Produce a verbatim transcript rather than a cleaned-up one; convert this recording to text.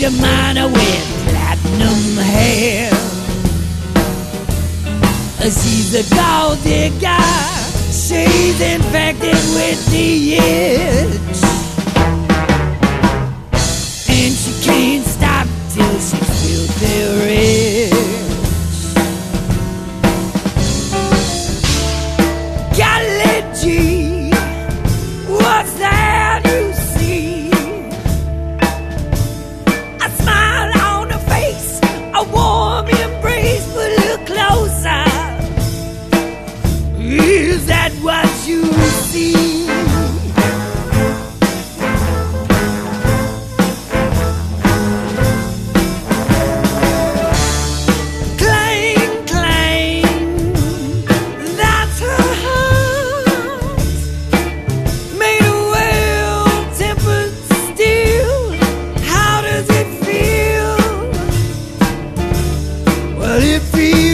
a miner with platinum hair. She's a gold digger, she's infected with the itch, and she can't stop till she's filthy rich. Golly gee, what's that you see? A smile on her face, a warm embrace, but look closer. Is that what you see? Clang, clang, that's her heart, made of well-tempered steel. How does it feel? Well, it feels